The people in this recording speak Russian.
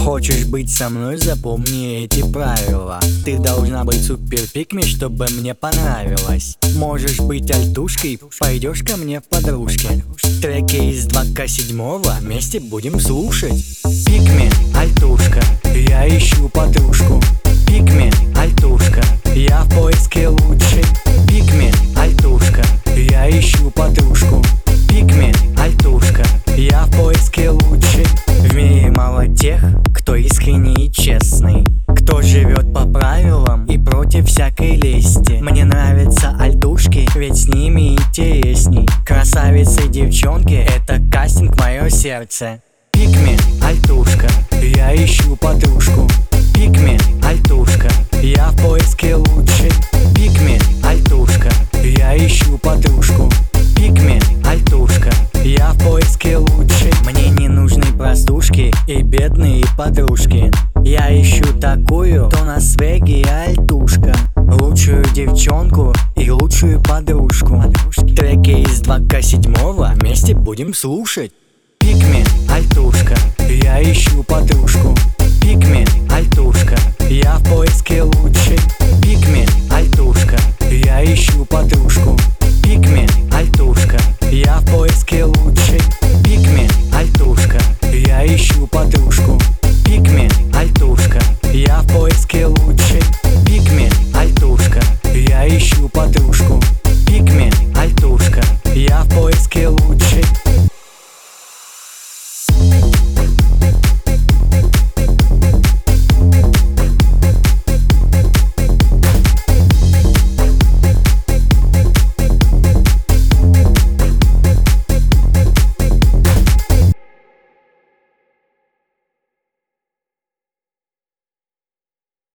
Хочешь быть со мной, запомни эти правила. Ты должна быть супер пикми, чтобы мне понравилось. Можешь быть альтушкой, пойдешь ко мне в подружки. Треки из 2К7 вместе будем слушать. Пикми, альтушка, я ищу подружку. Пикми, альтушка, я в поиске лучшей. Пикми, альтушка, я ищу подружку. Пикми, альтушка, я в поиске лучшей. В мире мало тех, кто искренний и честный, кто живет по правилам и против всякой лести. Мне нравятся альтушки, ведь с ними интересней. Красавицы, девчонки, это кастинг, мое сердце. Пикми, альтушка, я ищу подружку. Пикми, альтушка, я в поиске лучшей. Пикми, альтушка, я ищу подружку. Пикми, альтушка, я в поиске лучшей. Мне не нужны простушки и бедные подружки. Я ищу такую, кто на свеге альтушка. Лучшую девчонку и лучшую подружку. Треки из 2К7 вместе будем слушать. Пикми, альтушка, я ищу